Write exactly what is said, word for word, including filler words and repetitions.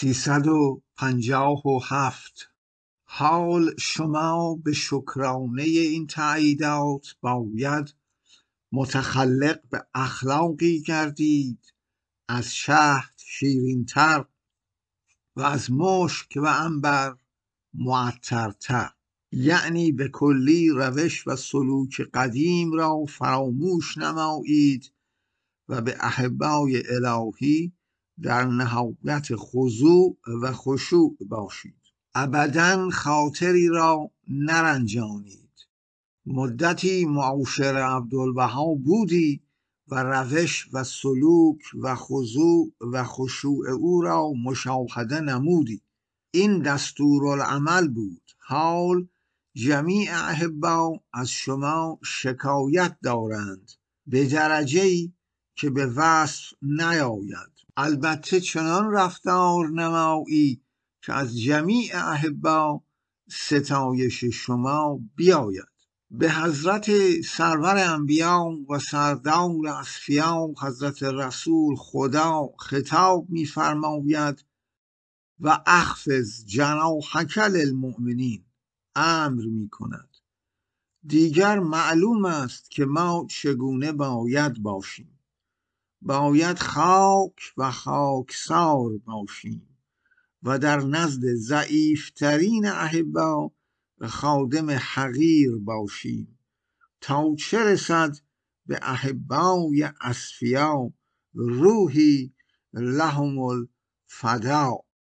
سیصد و پنجاه و هفت. حال شما به شکرانه این تأییدات باید متخلق به اخلاقی گردید از شهد شیرین‌تر و از مشک و عنبر معطرتر، یعنی به کلی روش و سلوک قدیم را فراموش نمایید و به احبای الهی در نهایت خضوع و خشوع باشید. ابداً خاطری را نرنجانید. مدتی معاشر عبدالبها بودی و روش و سلوک و خضوع و خشوع او را مشاهده نمودی. این دستورالعمل بود. حال جمیع احبا از شما شکایت دارند به درجه‌ای که به وصف نیاید. البته چنان رفتار نمایی که از جمیع احبا ستایش شما بیاید. به حضرت سرور انبیا و سردار اصفیا حضرت رسول خدا خطاب می فرماید و اخفض جناحک للمؤمنین، امر می کند. دیگر معلوم است که ما چگونه باید باشیم. باید خاک و خاکسار باشیم و در نزد ضعیفترین احبا خادم حقیر باشیم تا چه رسد به احبای اصفیا روحی لهم الفدا.